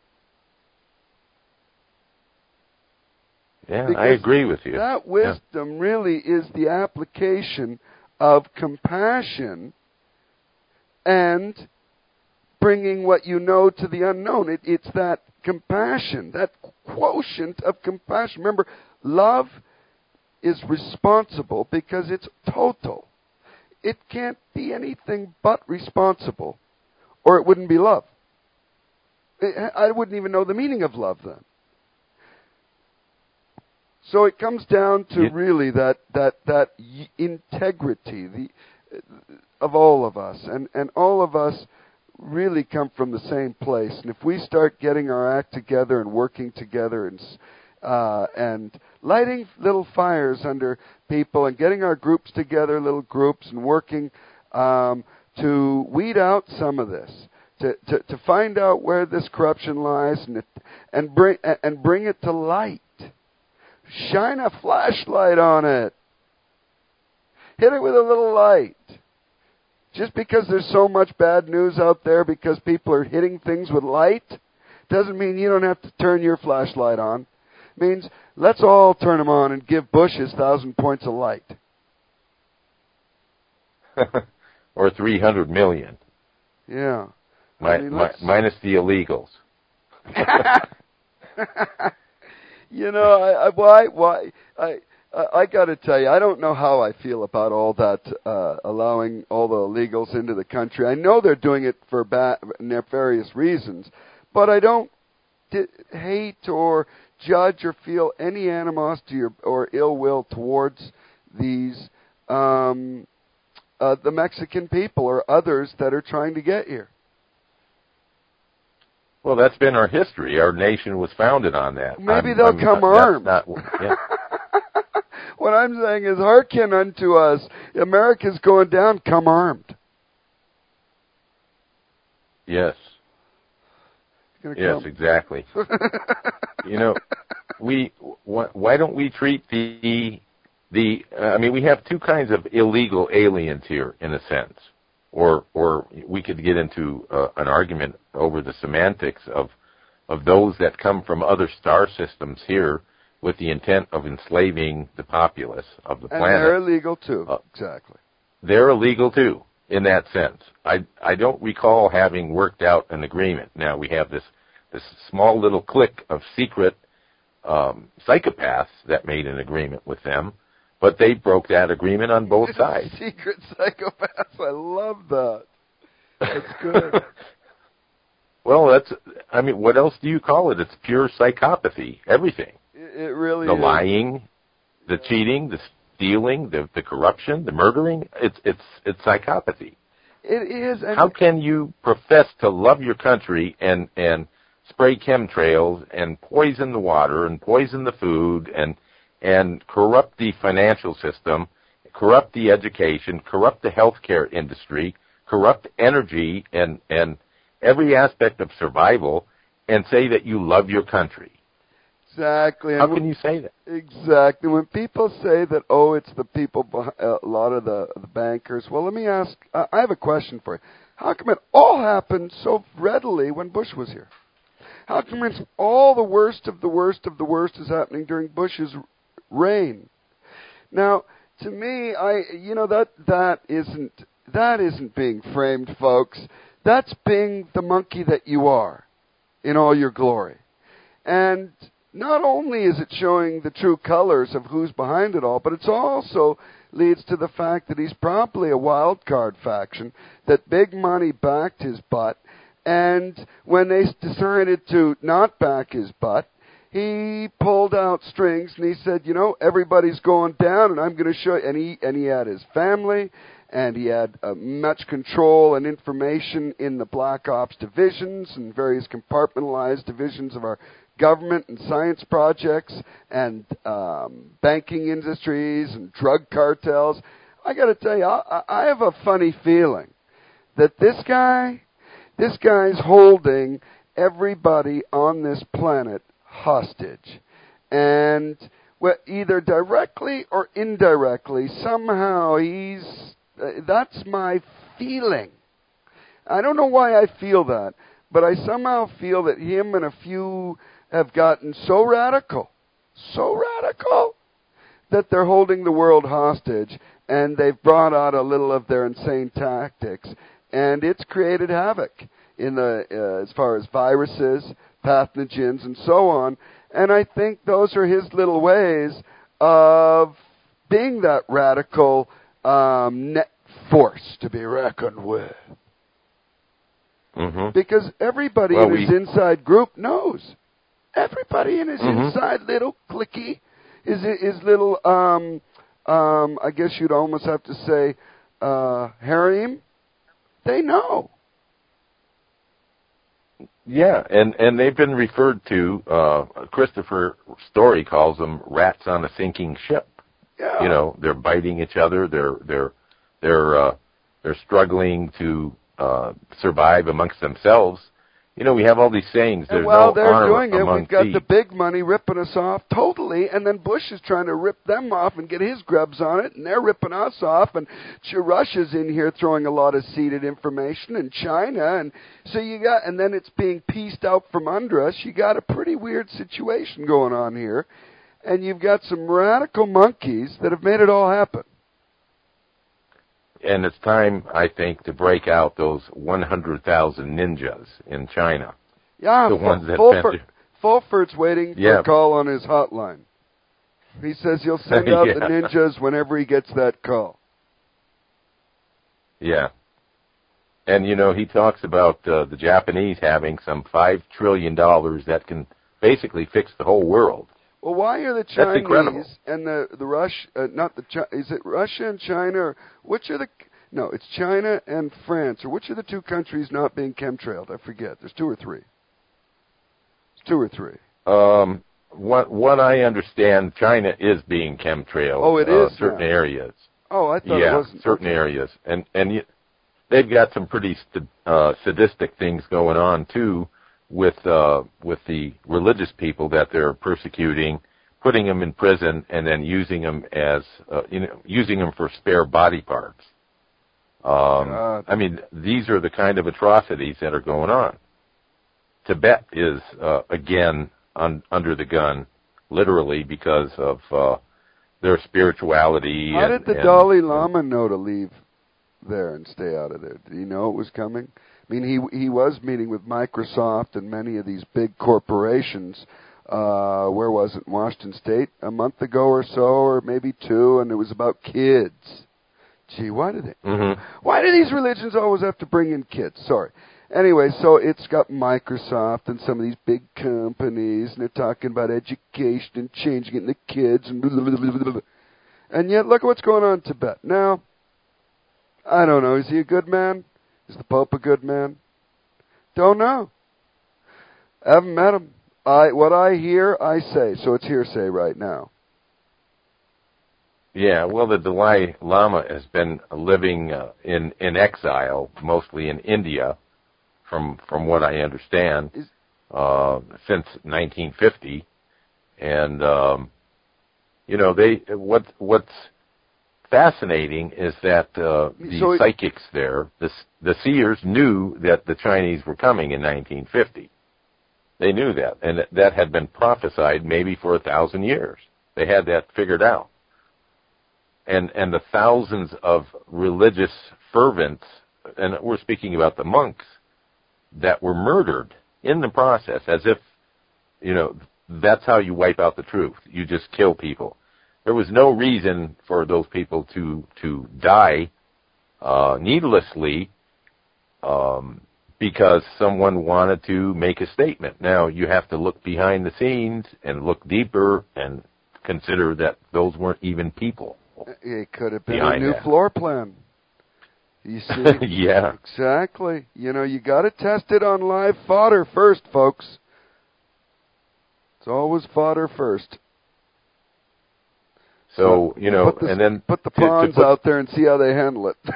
Yeah, Because I agree with you. That wisdom really is the application of compassion and bringing what you know to the unknown. It's that compassion, that quotient of compassion. Remember, love is responsible because it's total. It can't be anything but responsible, or it wouldn't be love. I wouldn't even know the meaning of love then. So it comes down to really that integrity of all of us, and all of us really come from the same place. And if we start getting our act together and working together and lighting little fires under people and getting our groups together, little groups, and working to weed out some of this, to find out where this corruption lies and bring it to light. Shine a flashlight on it. Hit it with a little light. Just because there's so much bad news out there because people are hitting things with light doesn't mean you don't have to turn your flashlight on. It means let's all turn them on and give Bush his 1,000 points of light. Or 300 million. Yeah. Minus the illegals. I got to tell you, I don't know how I feel about all that, allowing all the illegals into the country. I know they're doing it for nefarious reasons, but I don't hate or judge or feel any animosity or ill will towards these the Mexican people or others that are trying to get here. Well, that's been our history. Our nation was founded on that. Maybe they'll come armed. Yeah. What I'm saying is, hearken unto us. America's going down. Come armed. Yes. Yes, exactly. Why don't we treat we have two kinds of illegal aliens here, in a sense. Or we could get into an argument over the semantics of those that come from other star systems here with the intent of enslaving the populace of the planet. And they're illegal too. Exactly. They're illegal too, in that sense. I don't recall having worked out an agreement. Now we have this small little clique of secret psychopaths that made an agreement with them. But they broke that agreement on both sides. Secret psychopaths. I love that. That's good. Well, what else do you call it? It's pure psychopathy. Everything. It really is. The is. lying, the cheating, the stealing, the corruption, the murdering. It's psychopathy. It is. And how can you profess to love your country and spray chemtrails and poison the water and poison the food and corrupt the financial system, corrupt the education, corrupt the healthcare industry, corrupt energy and every aspect of survival, and say that you love your country? Exactly. How can you say that? Exactly. When people say that, oh, it's the people, a lot of the bankers. Well, let me ask. I have a question for you. How come it all happened so readily when Bush was here? How come it's all the worst of the worst of the worst is happening during Bush's reign? Now, to me, that isn't being framed, folks. That's being the monkey that you are in all your glory. And not only is it showing the true colors of who's behind it all, but it also leads to the fact that he's probably a wild card faction, that big money backed his butt, and when they decided to not back his butt, he pulled out strings and he said, everybody's going down and I'm going to show you. And he had his family, and he had much control and information in the Black Ops divisions and various compartmentalized divisions of our government and science projects and banking industries and drug cartels. I got to tell you, I have a funny feeling that this guy's holding everybody on this planet hostage. And either directly or indirectly, somehow that's my feeling. I don't know why I feel that, but I somehow feel that him and a few have gotten so radical, that they're holding the world hostage, and they've brought out a little of their insane tactics, and it's created havoc in as far as viruses, pathogens, and so on. And I think those are his little ways of being that radical net force to be reckoned with. Mm-hmm. Because everybody in his inside group knows. Everybody in his inside little cliquey, his little, I guess you'd almost have to say, harem, they know. Yeah, and they've been referred to, Christopher Story calls them rats on a sinking ship. Yeah. They're biting each other, they're struggling to survive amongst themselves. We have all these sayings. There's well, no they're honor doing it. among We've got thieves. the big money ripping us off totally, and then Bush is trying to rip them off and get his grubs on it, and they're ripping us off, and Russia's in here throwing a lot of seeded information, and China, and so and then it's being pieced out from under us. You got a pretty weird situation going on here, and you've got some radical monkeys that have made it all happen. And it's time, I think, to break out those 100,000 ninjas in China. Yeah, the ones that Fulford's waiting for a call on his hotline. He says he'll send out the ninjas whenever he gets that call. Yeah. And, he talks about the Japanese having some $5 trillion that can basically fix the whole world. Well, why are the Chinese and the is it Russia and China, or which are no, it's China and France, or which are the two countries not being chemtrailed? I forget. There's two or three. It's two or three. What I understand, China is being chemtrailed. Oh, it is? Certain areas. Oh, I thought it wasn't. Certain areas. And they've got some pretty sadistic things going on, too, with the religious people that they're persecuting, putting them in prison, and then using them as using them for spare body parts. I mean, these are the kind of atrocities that are going on. Tibet is again under the gun, literally, because of their spirituality. How did the Dalai Lama know to leave there and stay out of there? Did he know it was coming? I mean, he was meeting with Microsoft and many of these big corporations. Where was it? Washington State a month ago or so, or maybe two, and it was about kids. Gee, why do these religions always have to bring in kids? Sorry. Anyway, so it's got Microsoft and some of these big companies, and they're talking about education and changing it in the kids and blah, blah, blah, blah, blah. And yet, look at what's going on in Tibet. Now, I don't know. Is he a good man? Is the Pope a good man? Don't know. Haven't met him. What I hear, I say. So it's hearsay right now. Yeah, well, the Dalai Lama has been living in exile, mostly in India, from what I understand, since 1950. And what's fascinating is that the psychics there, the seers, knew that the Chinese were coming in 1950. They knew that, and that had been prophesied maybe for 1,000 years. They had that figured out. And the thousands of religious fervents, and we're speaking about the monks, that were murdered in the process, as if, that's how you wipe out the truth. You just kill people. There was no reason for those people to die needlessly because someone wanted to make a statement. Now, you have to look behind the scenes and look deeper and consider that those weren't even people. It could have been a new floor plan. You see? Yeah. Exactly. You got to test it on live fodder first, folks. It's always fodder first. So, and then put the pawns out there and see how they handle it.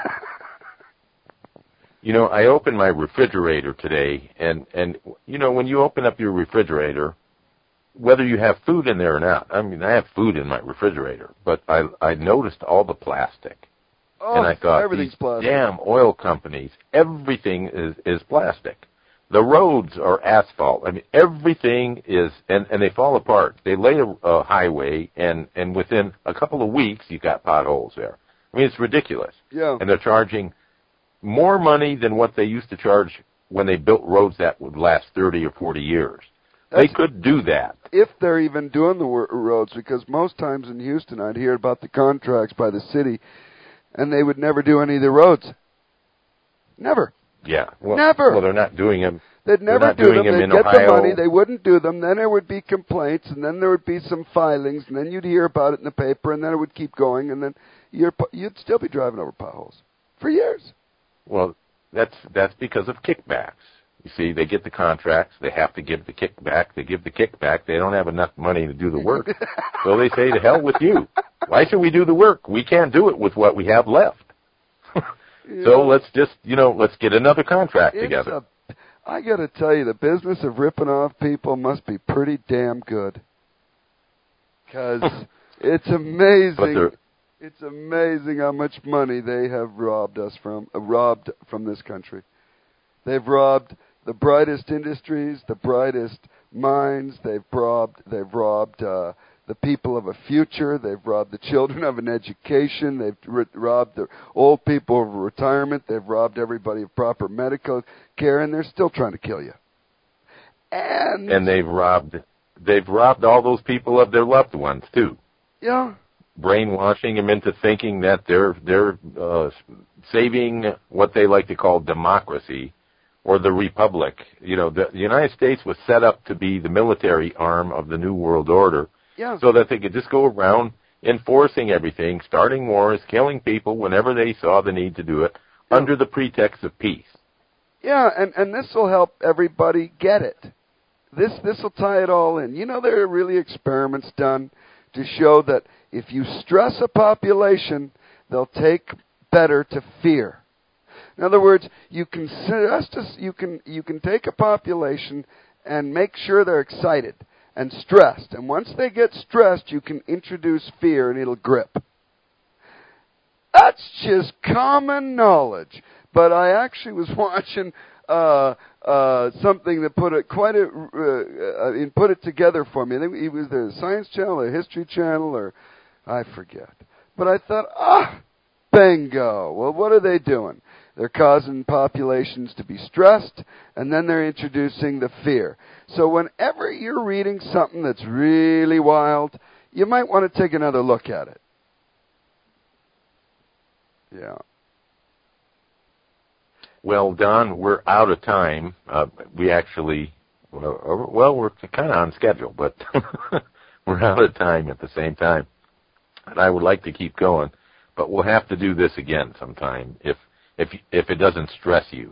I opened my refrigerator today, and when you open up your refrigerator, whether you have food in there or not, I mean, I have food in my refrigerator, but I noticed all the plastic. Oh, and I thought, everything's plastic. Damn oil companies, everything is plastic. The roads are asphalt. I mean, everything is, and they fall apart. They lay a highway, and within a couple of weeks, you got potholes there. I mean, it's ridiculous. Yeah. And they're charging more money than what they used to charge when they built roads that would last 30 or 40 years. They could do that. If they're even doing the roads, because most times in Houston I'd hear about the contracts by the city, and they would never do any of the roads. Never. Yeah. Well, never. Well, they're not doing them. They'd never do them. They'd get Ohio. the money. They wouldn't do them. Then there would be complaints, and then there would be some filings, and then you'd hear about it in the paper, and then it would keep going, and then you'd still be driving over potholes for years. Well, that's because of kickbacks. You see, they get the contracts. They have to give the kickback. They give the kickback. They don't have enough money to do the work. So they say, to hell with you. Why should we do the work? We can't do it with what we have left. So let's just, let's get another contract together. I got to tell you, the business of ripping off people must be pretty damn good. Because it's amazing. It's amazing how much money they have robbed from this country. They've robbed the brightest industries, the brightest minds. They've robbed the people of a future. They've robbed the children of an education. They've robbed the old people of retirement. They've robbed everybody of proper medical care, and they're still trying to kill you. And they've robbed all those people of their loved ones too. Yeah. Brainwashing them into thinking that they're saving what they like to call democracy or the republic. The United States was set up to be the military arm of the New World Order, so that they could just go around enforcing everything, starting wars, killing people whenever they saw the need to do it, under the pretext of peace. Yeah, and this will help everybody get it. This will tie it all in. There are really experiments done to show that if you stress a population, they'll take better to fear. In other words, you can take a population and make sure they're excited and stressed. And once they get stressed, you can introduce fear and it'll grip. That's just common knowledge. But I actually was watching something that put it together for me. I think it was the Science Channel or History Channel, or I forget. But I thought, bingo. Well, what are they doing? They're causing populations to be stressed, and then they're introducing the fear. So whenever you're reading something that's really wild, you might want to take another look at it. Yeah. Well, Don, we're out of time. We actually, we're kind of on schedule, but we're out of time at the same time. and I would like to keep going, but we'll have to do this again sometime if it doesn't stress you.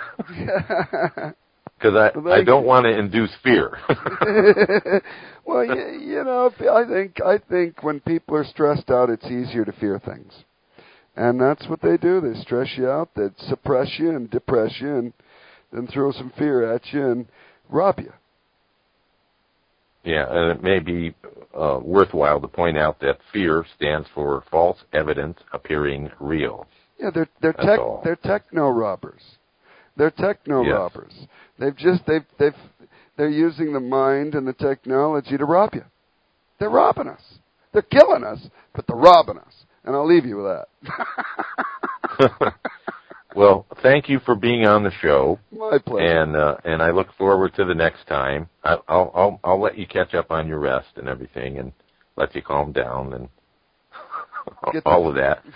Because I don't want to induce fear. Well, I think when people are stressed out, it's easier to fear things. And that's what they do. They stress you out, they suppress you and depress you, and then throw some fear at you and rob you. Yeah, and it may be worthwhile to point out that fear stands for false evidence appearing real. Yeah, they're techno robbers. They're techno robbers. They're using the mind and the technology to rob you. They're robbing us. They're killing us, but they're robbing us. And I'll leave you with that. Well, thank you for being on the show. My pleasure. And I look forward to the next time. I'll let you catch up on your rest and everything, and let you calm down and all of that.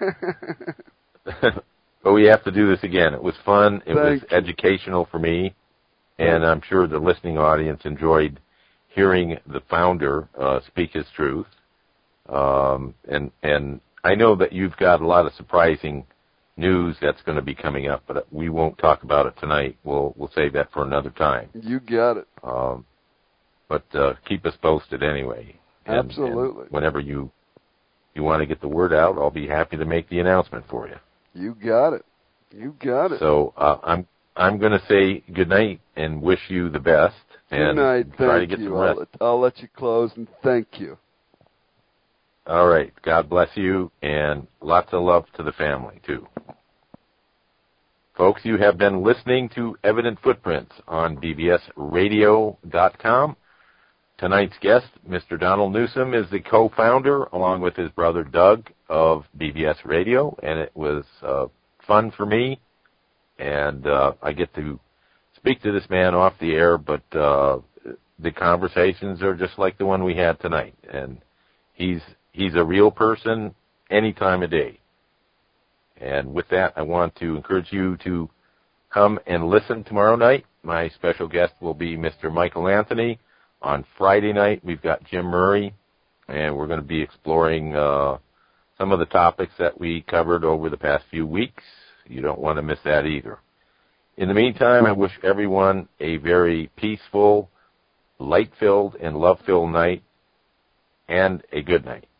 But we have to do this again. It was fun. It was educational for me, and I'm sure the listening audience enjoyed hearing the founder speak his truth. And I know that you've got a lot of surprising news that's going to be coming up, but we won't talk about it tonight. We'll save that for another time. You got it. But keep us posted anyway. Absolutely. And whenever you want to get the word out, I'll be happy to make the announcement for you. You got it. You got it. So I'm going to say good night and wish you the best. And good night. Try to get some rest. I'll let you close, and thank you. All right. God bless you, and lots of love to the family, too. Folks, you have been listening to Evident Footprints on bbsradio.com. Tonight's guest, Mr. Donald Newsom, is the co-founder, along with his brother Doug, of BBS Radio, and it was fun for me, and I get to speak to this man off the air, but the conversations are just like the one we had tonight, and he's a real person any time of day. And with that, I want to encourage you to come and listen tomorrow night. My special guest will be Mr. Michael Anthony. On Friday night, we've got Jim Murray, and we're going to be exploring some of the topics that we covered over the past few weeks. You don't want to miss that either. In the meantime, I wish everyone a very peaceful, light-filled, and love-filled night, and a good night.